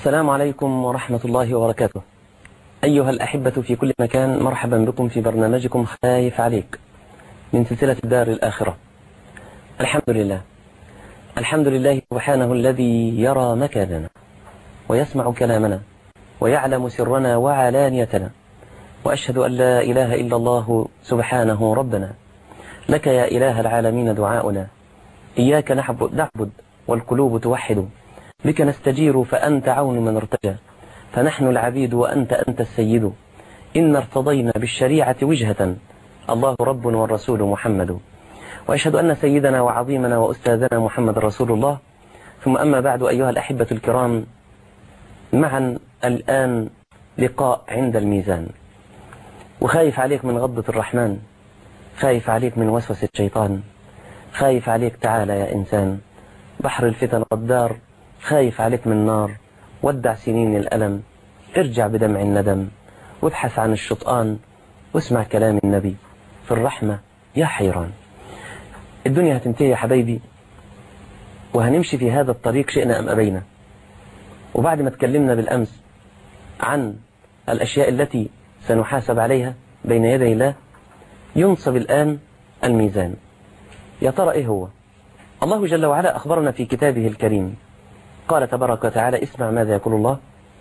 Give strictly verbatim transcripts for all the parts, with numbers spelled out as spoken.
السلام عليكم ورحمة الله وبركاته. أيها الأحبة في كل مكان، مرحبا بكم في برنامجكم خايف عليك من سلسلة الدار الآخرة. الحمد لله الحمد لله سبحانه الذي يرى مكاننا ويسمع كلامنا ويعلم سرنا وعلانيتنا، وأشهد أن لا إله إلا الله سبحانه ربنا. لك يا إله العالمين دعاؤنا، إياك نعبد نعبد والقلوب توحد، بك نستجير فأنت عون من ارتجى، فنحن العبيد وأنت أنت السيد. إن ارتضينا بالشريعة وجهة، الله رب والرسول محمد. وأشهد أن سيدنا وعظيمنا وأستاذنا محمد رسول الله. ثم أما بعد، أيها الأحبة الكرام، معا الآن لقاء عند الميزان. وخايف عليك من غضبة الرحمن، خايف عليك من وسوسة الشيطان، خايف عليك تعالى يا إنسان، بحر الفتن غدار، خايف عليك من نار، ودع سنين الألم، ارجع بدمع الندم، وابحث عن الشطآن، واسمع كلام النبي في الرحمة يا حيران. الدنيا هتنتهي يا حبايبي، وهنمشي في هذا الطريق شئنا أم أبينا. وبعد ما تكلمنا بالأمس عن الأشياء التي سنحاسب عليها بين يدي الله، ينصب الآن الميزان. يا ترى إيه هو؟ الله جل وعلا أخبرنا في كتابه الكريم، قال تبارك وتعالى، اسمع ماذا يقول الله: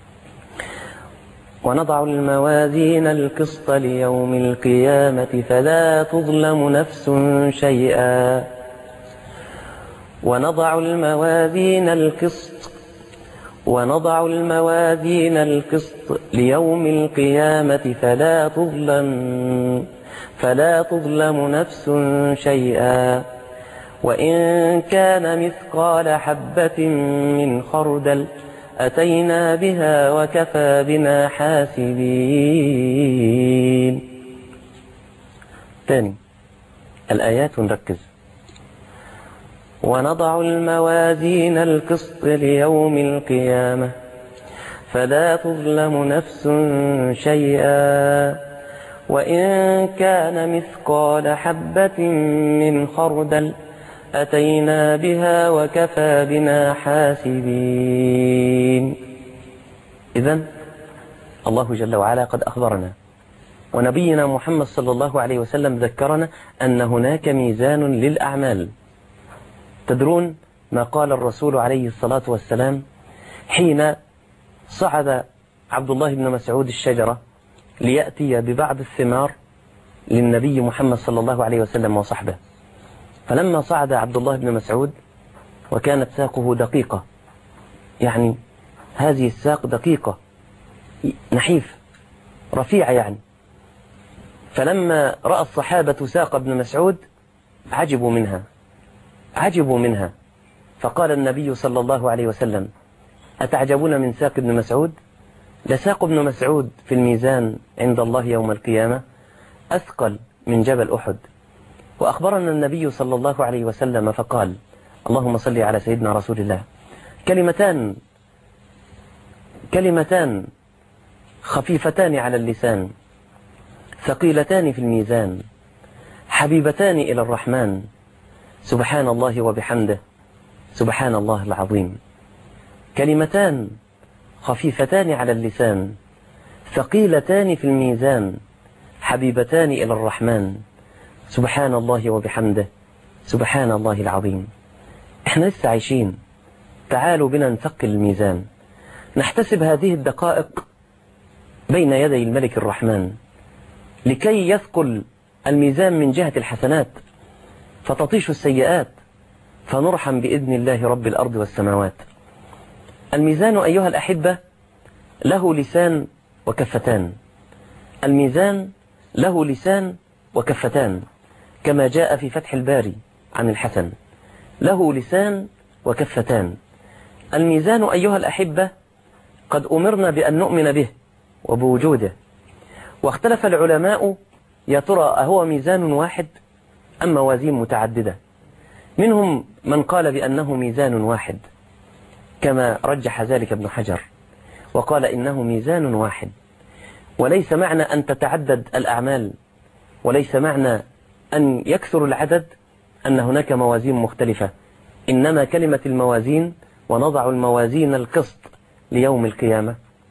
ونضع الموازين القسط ليوم القيامة فلا تظلم نفس شيئا ونضع الموازين القسط ونضع الموازين القسط ليوم القيامة فلا تظلم فلا تظلم نفس شيئا وإن كان مثقال حبة من خردل أتينا بها وكفى بنا حاسبين. ثاني الآيات نركز. ونضع الموازين القسط ليوم القيامة فلا تظلم نفس شيئا وإن كان مثقال حبة من خردل أتينا بها وكفى بنا حاسبين. إذن الله جل وعلا قد أخبرنا، ونبينا محمد صلى الله عليه وسلم ذكرنا أن هناك ميزان للأعمال. تدرون ما قال الرسول عليه الصلاة والسلام حين صعد عبد الله بن مسعود الشجرة ليأتي ببعض الثمار للنبي محمد صلى الله عليه وسلم وصحبه؟ فلما صعد عبد الله بن مسعود وكانت ساقه دقيقة، يعني هذه الساق دقيقة نحيف رفيعة يعني، فلما رأى الصحابة ساق ابن مسعود عجبوا منها عجبوا منها فقال النبي صلى الله عليه وسلم: أتعجبون من ساق ابن مسعود؟ لساق ابن مسعود في الميزان عند الله يوم القيامة أثقل من جبل أحد. وأخبرنا النبي صلى الله عليه وسلم فقال: اللهم صل على سيدنا رسول الله، كلمتان كلمتان خفيفتان على اللسان ثقيلتان في الميزان حبيبتان إلى الرحمن، سبحان الله وبحمده، سبحان الله العظيم. كلمتان خفيفتان على اللسان ثقيلتان في الميزان حبيبتان إلى الرحمن، سبحان الله وبحمده، سبحان الله العظيم. احنا لسه عايشين، تعالوا بنا نثقل الميزان، نحتسب هذه الدقائق بين يدي الملك الرحمن لكي يثقل الميزان من جهة الحسنات فتطيش السيئات فنرحم بإذن الله رب الأرض والسماوات. الميزان أيها الأحبة له لسان وكفتان. الميزان له لسان وكفتان كما جاء في فتح الباري عن الحسن، له لسان وكفتان. الميزان أيها الأحبة قد أمرنا بأن نؤمن به وبوجوده، واختلف العلماء يا ترى أهو ميزان واحد أم موازين متعددة؟ منهم من قال بأنه ميزان واحد كما رجح ذلك ابن حجر، وقال إنه ميزان واحد، وليس معنى أن تتعدد الأعمال، وليس معنى أن يكثر العدد أن هناك موازين مختلفة، إنما كلمة الموازين ونضع الموازين القسط ليوم القيامة؟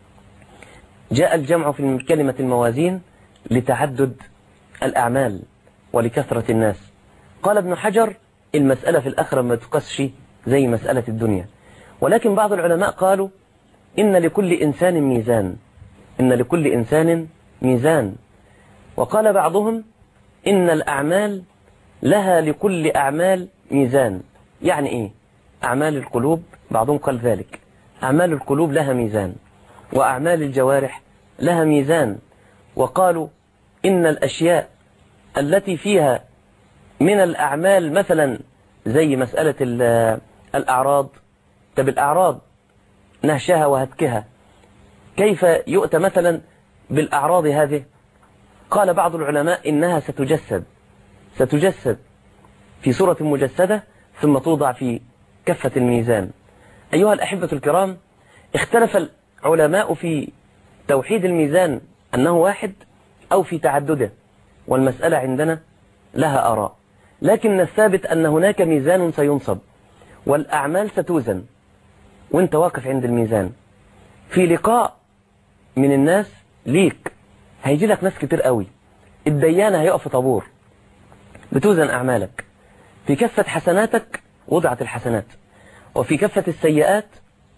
جاء الجمع في كلمة الموازين لتعدد الأعمال ولكثرة الناس. قال ابن حجر المسألة في الآخرة ما تقسش زي مسألة الدنيا، ولكن بعض العلماء قالوا إن لكل إنسان ميزان، إن لكل إنسان ميزان. وقال بعضهم إن الأعمال لها لكل أعمال ميزان. يعني إيه؟ أعمال القلوب، بعضهم قال ذلك، أعمال القلوب لها ميزان، وأعمال الجوارح لها ميزان. وقالوا إن الأشياء التي فيها من الأعمال مثلا زي مسألة الأعراض، طب الأعراض نهشها وهتكها، كيف يؤتى مثلا بالأعراض هذه؟ قال بعض العلماء إنها ستجسد ستجسد في صورة مجسدة ثم توضع في كفة الميزان. أيها الأحبة الكرام، اختلف العلماء في توحيد الميزان أنه واحد أو في تعدده، والمسألة عندنا لها آراء، لكن الثابت أن هناك ميزان سينصب والأعمال ستوزن، وانت واقف عند الميزان في لقاء من الناس ليك، هيجي لك ناس كتير قوي، الديانة هيقف في طابور بتوزن أعمالك، في كفة حسناتك وضعت الحسنات، وفي كفة السيئات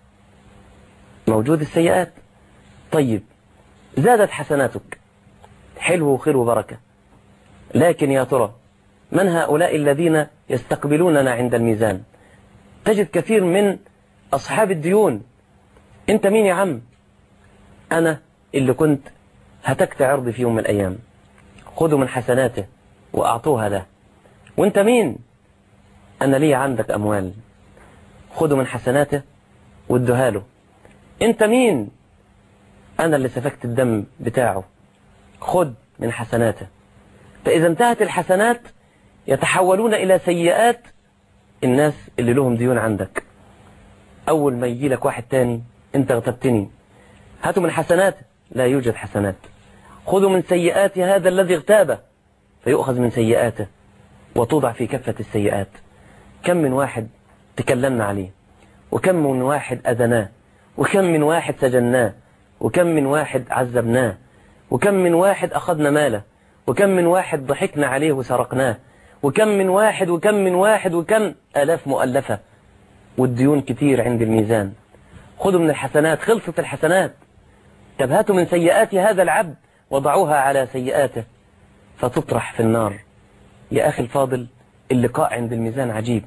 موجود السيئات. طيب زادت حسناتك، حلو وخير وبركة، لكن يا ترى من هؤلاء الذين يستقبلوننا عند الميزان؟ تجد كثير من أصحاب الديون. أنت مين يا عم؟ أنا اللي كنت هتكت عرضي في يوم من الأيام، خذوا من حسناته وأعطوها له. وأنت مين؟ أنا لي عندك أموال، خذوا من حسناته وادوها له. أنت مين؟ أنا اللي سفكت الدم بتاعه، خذ من حسناته. فإذا انتهت الحسنات يتحولون إلى سيئات الناس اللي لهم ديون عندك. أول ما يجي لك واحد تاني، أنت اغتبتني، هاتوا من حسناته، لا يوجد حسنات، خذوا من سيئات هذا الذي اغتابه، فيؤخذ من سيئاته وتوضع في كفة السيئات. كم من واحد تكلمنا عليه، وكم من واحد أذناه، وكم من واحد سجناه، وكم من واحد عذبناه، وكم من واحد أخذنا ماله، وكم من واحد ضحكنا عليه وسرقناه، وكم من واحد وكم من واحد وكم آلاف مؤلفة، والديون كتير عند الميزان. خذوا من الحسنات، خلصت الحسنات، طب هاتوا من سيئات هذا العبد وضعوها على سيئاته فتطرح في النار. يا أخي الفاضل، اللقاء عند الميزان عجيب.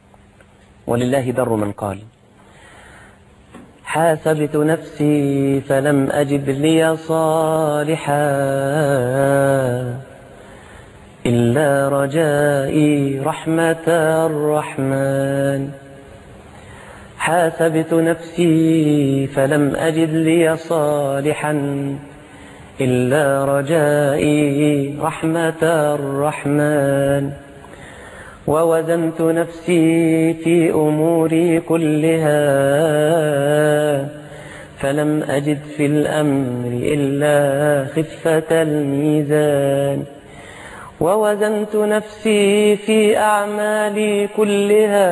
ولله در من قال: حاسبت نفسي فلم أجد لي صالحا إلا رجائي رحمة الرحمن. حاسبت نفسي فلم أجد لي صالحا إلا رجائي رحمة الرحمن. ووزنت نفسي في أموري كلها فلم أجد في الأمر إلا خفة الميزان. ووزنت نفسي في أعمالي كلها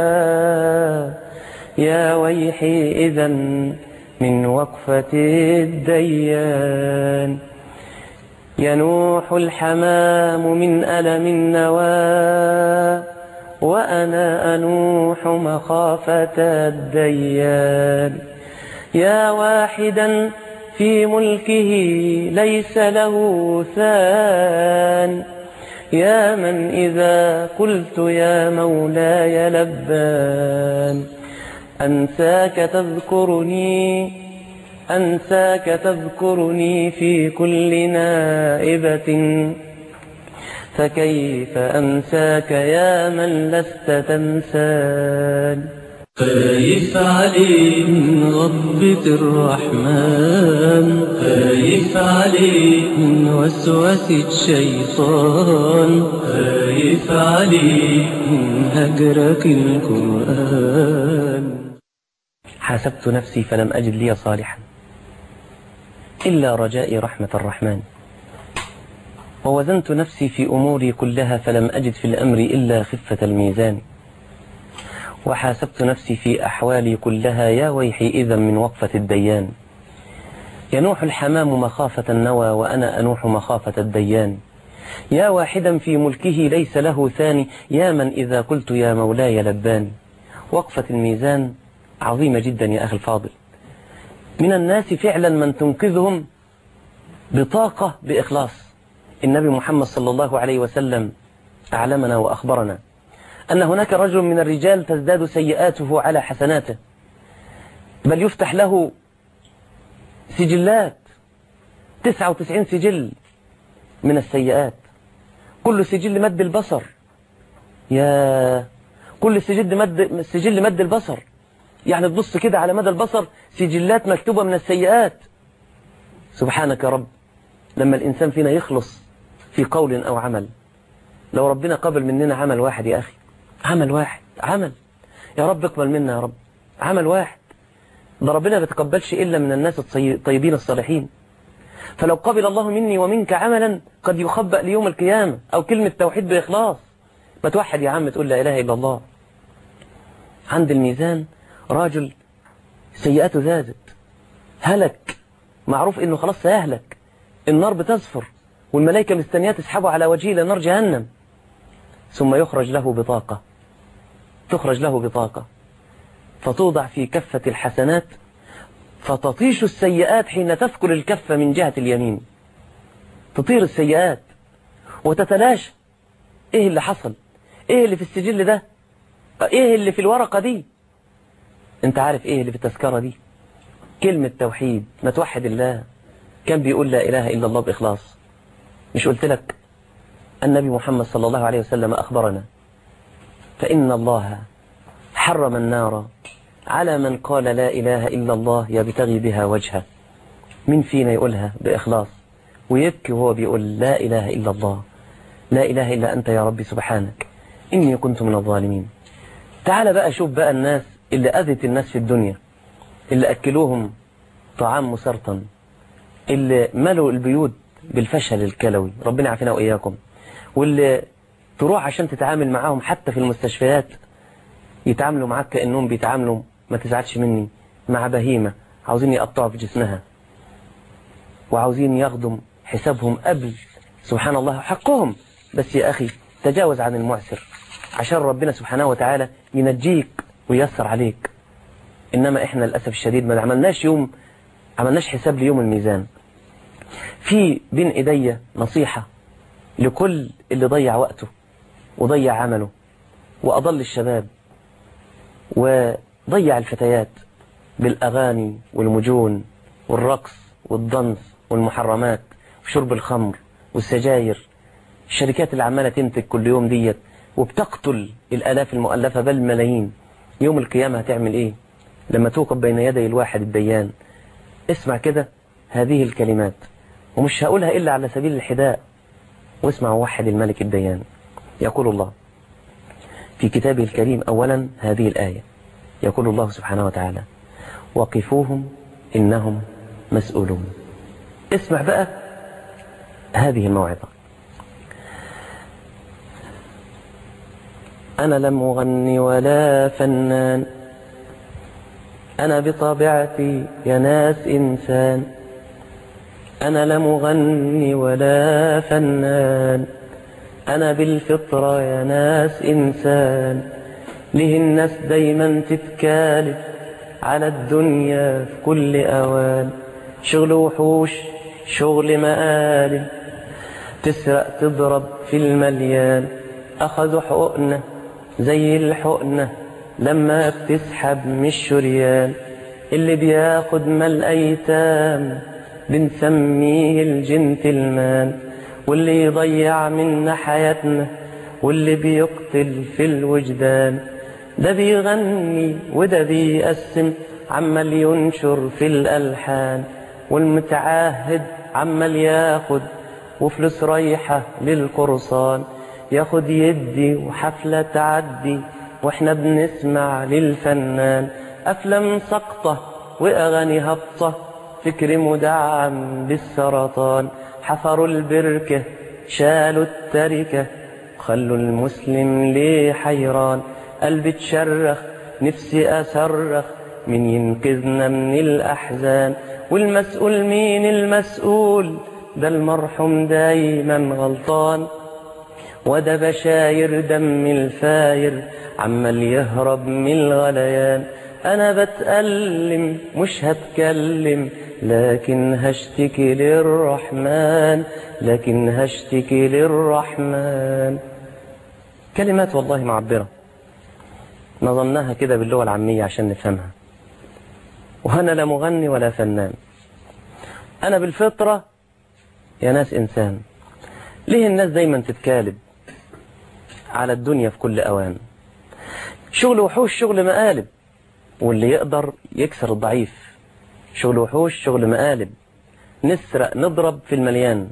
يا ويحي إذن من وقفة الديان. ينوح الحمام من ألم النوى وأنا أنوح مخافة الديان. يا واحدا في ملكه ليس له ثان، يا من إذا قلت يا مولاي لبان. أنساك تذكرني أنساك تذكرني في كل نائبة، فكيف أنساك يا من لست تنسان. خايف عليك من غضبة الرحمن، خايف عليك من وسوسة الشيطان، خايف عليك من هجرك القرآن. حاسبت نفسي فلم أجد لي صالحا إلا رجائي رحمة الرحمن. ووزنت نفسي في أموري كلها فلم أجد في الأمر إلا خفة الميزان. وحاسبت نفسي في أحوالي كلها، يا ويحي إذا من وقفة الديان. ينوح الحمام مخافة النوى وأنا أنوح مخافة الديان. يا واحدا في ملكه ليس له ثاني، يا من إذا قلت يا مولاي لباني. وقفة الميزان عظيمة جدا يا أخي الفاضل. من الناس فعلا من تنقذهم بطاقة بإخلاص. النبي محمد صلى الله عليه وسلم أعلمنا وأخبرنا أن هناك رجل من الرجال تزداد سيئاته على حسناته، بل يفتح له سجلات، تسعة وتسعين سجل من السيئات، كل سجل مد البصر. يا كل سجل مد سجل مد البصر، يعني تبص كده على مدى البصر سجلات مكتوبة من السيئات. سبحانك يا رب، لما الإنسان فينا يخلص في قول أو عمل، لو ربنا قبل مننا عمل واحد يا أخي، عمل واحد، عمل يا رب اقبل منا يا رب، عمل واحد، ده ربنا ما بيتقبلش إلا من الناس الطيبين الصالحين. فلو قبل الله مني ومنك عملا قد يخبأ ليوم القيامة، أو كلمة توحيد بإخلاص، ما توحد يا عم تقول لا إله إلا الله. عند الميزان راجل سيئاته زادت، هلك، معروف إنه خلاص سيهلك، النار بتزفر والملائكة مستنية تسحبه على وجهه إلى نار جهنم. ثم يخرج له بطاقة، تخرج له بطاقة فتوضع في كفة الحسنات، فتطيش السيئات حين تثقل الكفة من جهة اليمين، تطير السيئات وتتلاشى. ايه اللي حصل؟ ايه اللي في السجل ده؟ ايه اللي في الورقة دي؟ انت عارف ايه اللي في التذكرة دي؟ كلمة توحيد، ما توحد الله. كان بيقول لا إله إلا الله بإخلاص. مش قلت لك النبي محمد صلى الله عليه وسلم أخبرنا فإن الله حرم النار على من قال لا إله إلا الله يبتغي بها وجهه. مين فينا يقولها بإخلاص ويبكي وهو بيقول لا إله إلا الله، لا إله إلا أنت يا ربي سبحانك إني كنت من الظالمين. تعال بقى شوف بقى الناس اللي أذت الناس في الدنيا، اللي أكلوهم طعام مسرطن، اللي ملوا البيوت بالفشل الكلوي، ربنا يعافينا وإياكم، واللي تروح عشان تتعامل معاهم حتى في المستشفيات يتعاملوا معاك كأنهم بيتعاملوا، ما تزعلش مني، مع بهيمة عاوزين يقطعوا في جسمها وعاوزين ياخدوا حسابهم قبل سبحان الله حقهم. بس يا أخي تجاوز عن المعسر عشان ربنا سبحانه وتعالى ينجيك وييسر عليك. إنما إحنا للأسف الشديد ما عملناش يوم عملناش حساب ليوم الميزان. في بين إيديا نصيحة لكل اللي ضيع وقته وضيع عمله وأضل الشباب وضيع الفتيات بالأغاني والمجون والرقص والضنس والمحرمات وشرب الخمر والسجاير. الشركات اللي عمالة تنتج كل يوم ديت وبتقتل الآلاف المؤلفة بل ملايين. يوم القيامة هتعمل إيه لما توقف بين يدي الواحد الديان؟ اسمع كده هذه الكلمات، ومش هقولها إلا على سبيل الحداء، واسمع وحد الملك الديان. يقول الله في كتابه الكريم أولا هذه الآية، يقول الله سبحانه وتعالى وقفوهم إنهم مسؤولون. اسمع بقى هذه الموعظة. أنا لم أغني ولا فنان، أنا بطبيعتي يا ناس إنسان. أنا لم أغني ولا فنان، أنا بالفطرة يا ناس إنسان. ليه الناس دايما تتكالب على الدنيا في كل أوان؟ شغل وحوش، شغل مقالب، تسرق تضرب في المليان. أخذوا حقنة زي الحقنة لما بتسحب من الشريان. اللي بياخد مال أيتام بنسميه الجنتلمان، واللي يضيع منا حياتنا واللي بيقتل في الوجدان. ده بيغني وده بيقسم عمال ينشر في الألحان، والمتعاهد عمال ياخد وفلوس رايحة للقرصان. ياخد يدي وحفلة تعدي واحنا بنسمع للفنان. أفلام سقطة وأغاني هبطة، فكر مدعم بالسرطان. حفروا البركة شالوا التركة، خلوا المسلم ليه حيران. قلبي تشرخ نفسي أصرخ من ينقذنا من الأحزان. والمسؤول مين المسؤول؟ ده المرحوم دايما غلطان، وده بشاير دم الفاير عمال يهرب من الغليان. أنا بتألم مش هتكلم لكن هشتكي للرحمن، لكن هشتكي للرحمن. كلمات والله معبرة نظمناها كده باللغة العامية عشان نفهمها. وأنا لا مغني ولا فنان، أنا بالفطرة يا ناس إنسان. ليه الناس دايما تتكالب على الدنيا في كل أوان؟ شغل وحوش شغل مقالب، واللي يقدر يكسر الضعيف. شغل وحوش شغل مقالب، نسرق نضرب في المليان.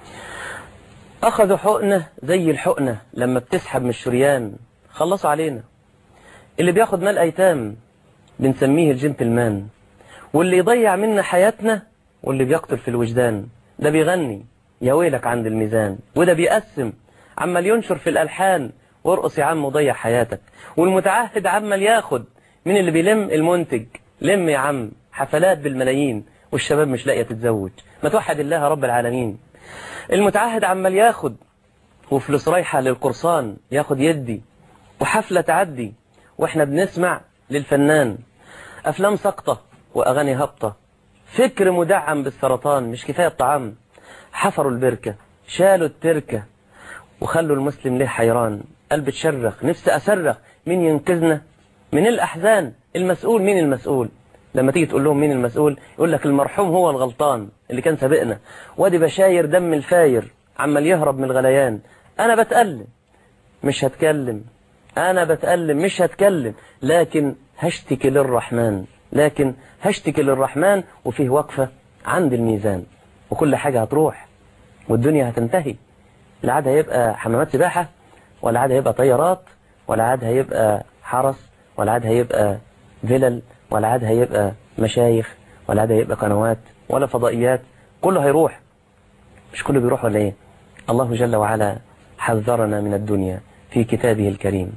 أخذوا حقنة زي الحقنة لما بتسحب من الشريان، خلصوا علينا. اللي بياخد مال أيتام بنسميه الجنتلمان، واللي يضيع منا حياتنا واللي بيقتل في الوجدان. ده بيغني يا ويلك عند الميزان، وده بيقسم عمال ينشر في الألحان وارقص يا عم وضيع حياتك. والمتعهد عمال ياخد من اللي بيلم المنتج، لم يا عم حفلات بالملايين والشباب مش لاقيه تتزوج. ما توحد الله رب العالمين. المتعهد عمال ياخد وفلوس رايحه للقرصان، ياخد يدي وحفله تعدي واحنا بنسمع للفنان افلام سقطه واغاني هابطه. فكر مدعم بالسرطان، مش كفايه الطعام. حفروا البركه شالوا التركه وخلوا المسلم ليه حيران. قلب تشرخ نفسي أصرخ مين ينقذنا من الأحزان. المسؤول مين المسؤول؟ لما تيجي تقول لهم مين المسؤول يقول لك المرحوم هو الغلطان اللي كان سابقنا، وادي بشاير دم الفاير عمال يهرب من الغليان. أنا بتألم مش هتكلم، أنا بتألم مش هتكلم لكن هشتكي للرحمن، لكن هشتكي للرحمن. وفيه وقفة عند الميزان، وكل حاجة هتروح والدنيا هتنتهي. لا عاد هيبقى حمامات سباحة، ولا عاد هيبقى طيارات، ولا عاد هيبقى حرس، ولا عاد هيبقى فلل، ولا عاد هيبقى مشايخ، ولا عاد هيبقى قنوات ولا فضائيات. كله هيروح. مش كله بيروح ولا ايه؟ الله جل وعلا حذرنا من الدنيا في كتابه الكريم،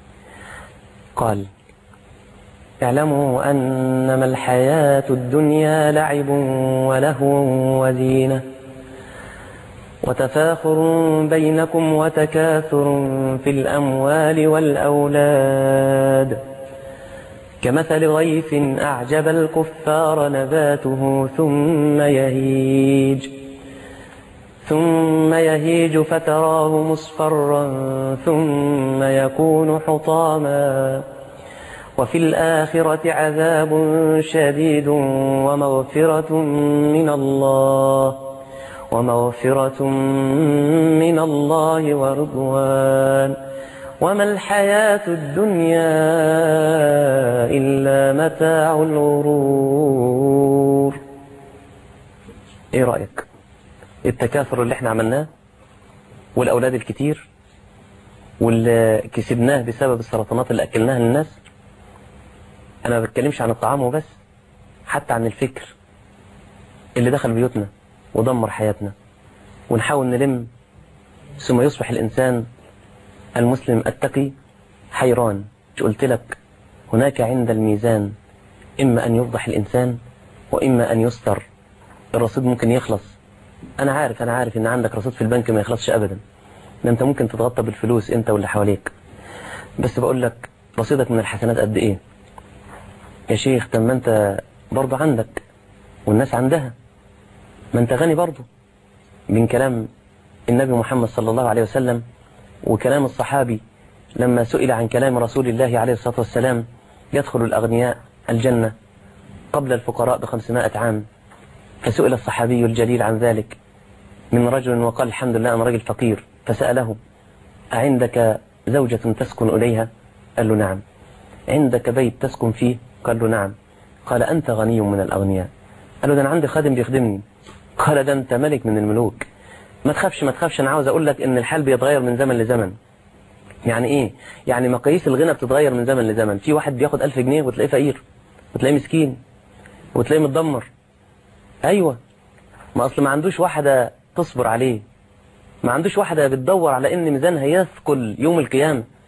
قال اعلموا أنما الحياة الدنيا لعب ولهو وزينة وتفاخر بينكم وتكاثر في الأموال والأولاد كمثل غيث أعجب الكفار نباته ثم يهيج ثم يهيج فتراه مصفرا ثم يكون حطاما وفي الآخرة عذاب شديد ومغفرة من الله ومغفرة من الله ورضوان وما الحياة الدنيا إلا متاع الغرور. ايه رأيك؟ التكاثر اللي احنا عملناه والأولاد الكتير واللي كسبناه بسبب السرطانات اللي أكلناها للناس. أنا ما بتكلمش عن الطعام وبس، حتى عن الفكر اللي دخل بيوتنا ودمر حياتنا. ونحاول نلم ثم يصبح الإنسان المسلم التقي حيران. مش قلت لك هناك عند الميزان إما أن يفضح الإنسان وإما أن يستر. الرصيد ممكن يخلص. أنا عارف أنا عارف إن عندك رصيد في البنك ما يخلصش أبدا، ده أنت ممكن تتغطى بالفلوس أنت واللي حواليك. بس بقول لك رصيدك من الحسنات قد إيه يا شيخ؟ طب ما أنت برضه عندك والناس عندها، ما أنت غني برضه. من كلام النبي محمد صلى الله عليه وسلم وكلام الصحابي لما سئل عن كلام رسول الله عليه الصلاة والسلام يدخل الأغنياء الجنة قبل الفقراء بخمسمائة عام. فسئل الصحابي الجليل عن ذلك من رجل وقال الحمد لله أنا رجل فقير. فسأله أعندك زوجة تسكن إليها؟ قال له نعم. عندك بيت تسكن فيه؟ قال له نعم. قال أنت غني من الأغنياء. قال له ده أنا عندي خادم بيخدمني. قال ده أنت ملك من الملوك. ما تخافش ما تخافش، أنا عاوز أقول لك إن الحال بيتغير من زمن لزمن. يعني إيه؟ يعني مقاييس الغنى بتتغير من زمن لزمن. في واحد بياخد ألف جنيه وتلاقيه فقير وتلاقيه مسكين وتلاقيه متدمر. أيوة، ما أصل ما عندوش واحدة تصبر عليه، ما عندوش واحدة بتدور على إن ميزانها يثقل يوم القيامة.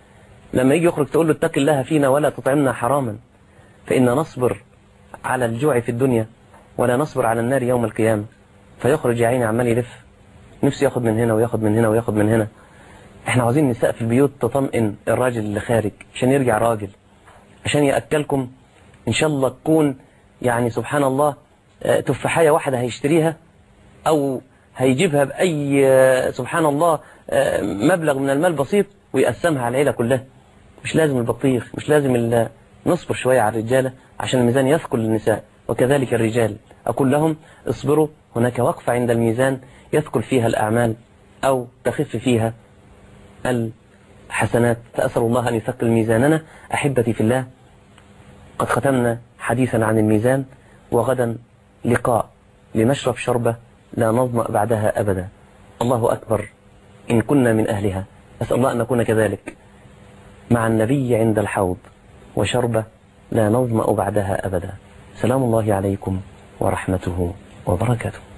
لما يجي يخرج تقول له اتق الله فينا ولا تطعمنا حراما، فإن نصبر على الجوع في الدنيا ولا نصبر على النار يوم القيامة. فيخرج يا عيني عمال يلف، نفسه ياخد من هنا وياخد من هنا وياخد من هنا. احنا عاوزين نساء في البيوت تطمئن الراجل اللي خارج عشان يرجع راجل، عشان يأكلكم ان شاء الله تكون يعني سبحان الله تفاحية واحدة هيشتريها او هيجيبها بأي سبحان الله مبلغ من المال بسيط ويقسمها على العيلة كلها. مش لازم البطيخ، مش لازم. نصبر شوية على الرجالة عشان الميزان يثقل للنساء، وكذلك الرجال أقول لهم اصبروا، هناك وقفة عند الميزان يثقل فيها الأعمال أو تخف فيها الحسنات. فأسأل الله أن يثقل ميزاننا. أحبتي في الله، قد ختمنا حديثا عن الميزان، وغدا لقاء لنشرب شربة لا نظمأ بعدها أبدا. الله أكبر إن كنا من أهلها. أسأل الله أن نكون كذلك مع النبي عند الحوض، وشربة لا نظمأ بعدها أبدا. سلام الله عليكم ورحمته وبركاته.